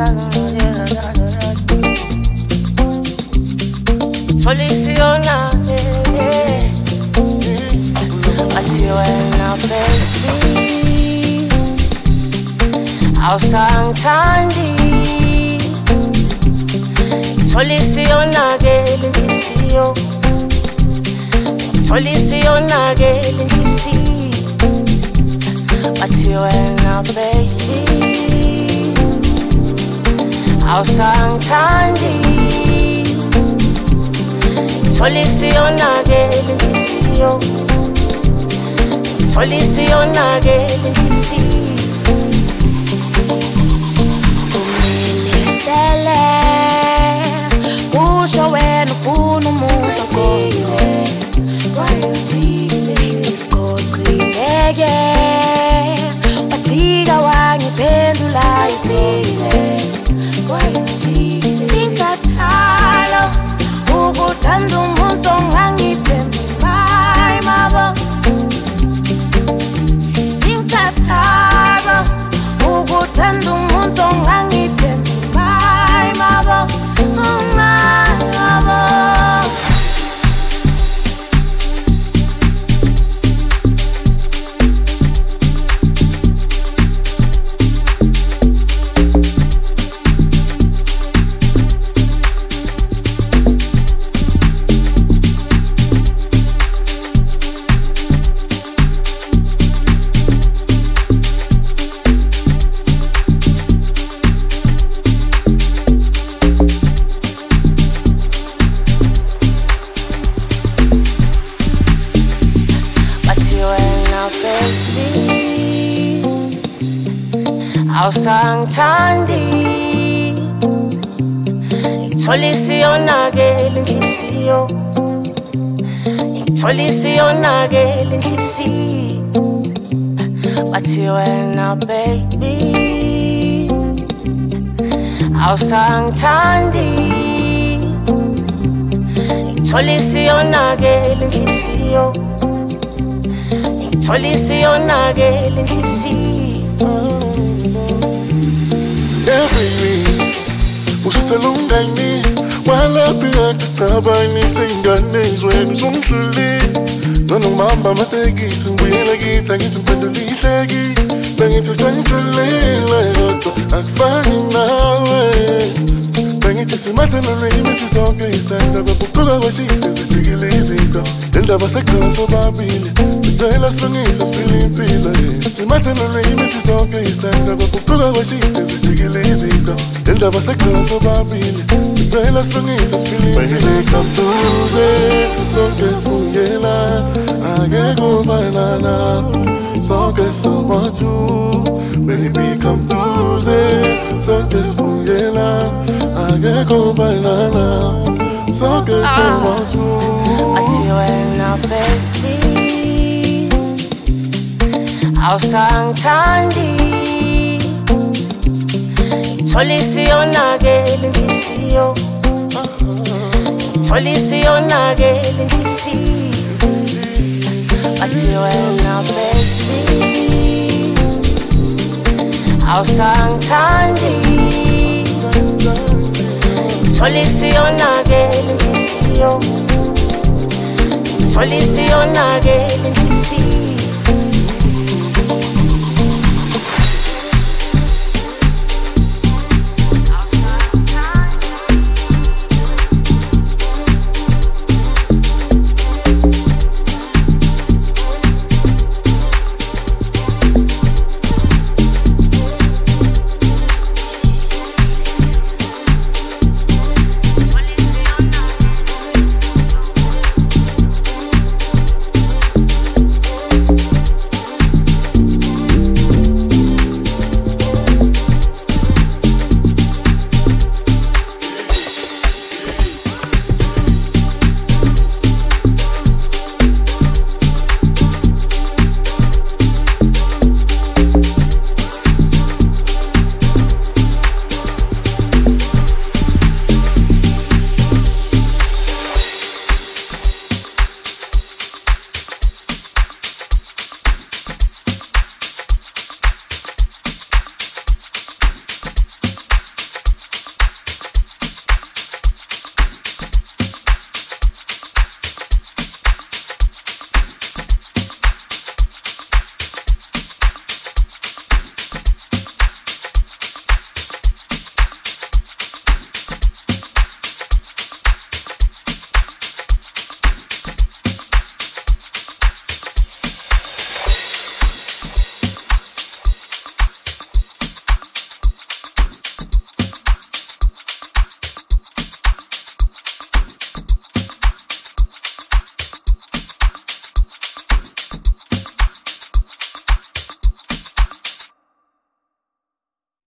Soliciona, wena baby, awusangithandi. Soliciona-ke lenhliziyo, soliciona-ke lenhliziyo, bathi wena baby, awusangithandi. Soliciona-ke lenhliziyo, soliciona-ke lenhliziyo. Umilisele, kusho wena ufuna umuntu ogoqile, isigogqileke, wajika wangiphendula isile. Inkathalo ukuthanda umuntu ongangithembi my mabo. Inkathalo ukuthanda umuntu ongangithembi my mabo. Oh my mabo. Awusangithandi, soliciona-ke lenhliziyo, soliciona-ke lenhliziyo, bathi wena baby, awusangithandi. Soliciona-ke lenhliziyo, soliciona-ke lenhliziyo. Every usithela ungani walapha tisabani sengane izweni uzungidluli noma ngihamba amatekisi ngibuyela kithi angithi ngiphendula ihlekisi bengithi sengijulile kodwa akufani nawe bengithi simathe nolwimi sizonke isitanda babuquka kwashinte zijikile izinto lendaba sekhona sobabili sicela silungise siphile impilo simathe nolwimi sizonke isitanda babuquka kwashinte zijikile izinto lendaba sekhona sobabili sicela silungise siphile impilo kamtuze sonke sibungela angeke uvalana sonke sobatu baby kamtuze sonke sibungela angeke uvalana sonke sobatu. Bathi wena baby, awusangithandi. Soliciona-ke lenhliziyo, soliciona-ke lenhliziyo, bathi wena baby, awusangithandi. Soliciona-ke lenhliziyo, soliciona-ke lenhliziyo.